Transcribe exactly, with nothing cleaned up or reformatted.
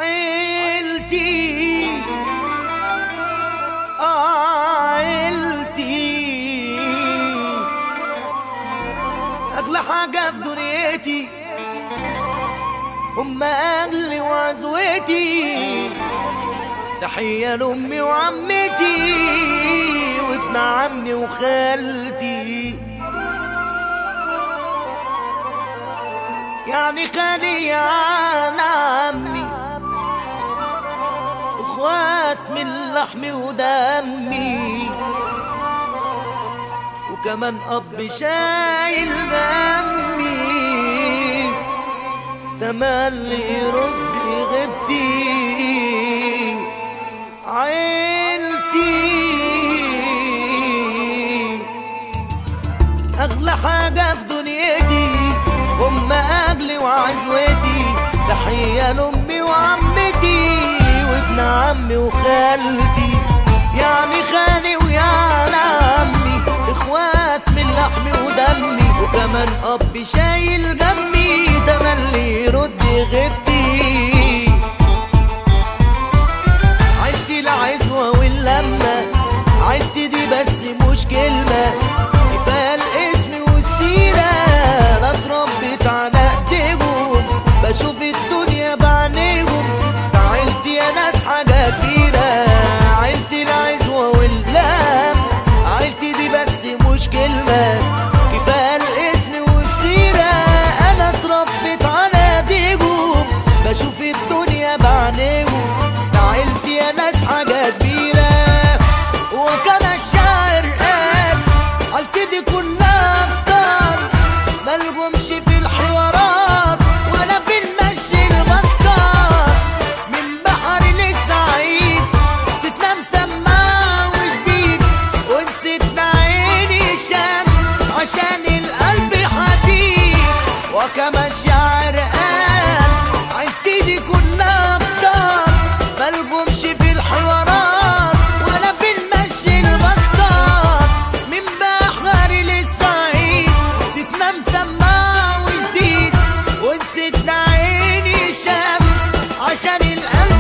عيلتي عيلتي أغلى حاجة في دنيتي، هم أهلي وعزوتي. تحية لأمي وعمتي وابن عمي وخالتي، يعني خالي يعني عمي، اخوات من لحمي ودمي، وكمان اب شايل دمي، تملي يرد غيبتي. عيلتي اغلى حاجة في دنيتي، هم أهلي وعزوتي. تحية لأمي وعمتي وابن عمي وخالتي، يعني خالي ويعني عمي، اخوات من لحمي ودمي، وكمان أب شايل دمي، تملي يرد غيبتي. عيلتي العزوة واللمة، عيلتي دي بس مش كلمة، كفاية الاسم والسيرة. أنا اتربيت على ايديهم، بشوف الدنيا بعينيهم. عيلتي يا ناس حاجة كبيرة، عيلتي العزوة واللام، عيلتي دي بس مش كلمة، كفاية الاسم والسيرة. أنا اتربيت على ايديهم، بشوف الدنيا بعينيهم. عيلتي يا ناس حاجة كبيرة. وكما الشاعر قال، عيلتي دي كلها أبطال، ملهمش في الحوارات ولا في المشي البطال. من بحر للصعيد ستنا مسمع وجديد، ونسيتنا عيني الشمس عشان القلب حديد. وكما الشاعر قال، عيلتي دي كلها أبطال، ملهمش في الحوارات ولا في المشي البطال. من بحر للصعيد ستنا مسمع وجديد، ونسيتنا عيني الشمس عشان القلب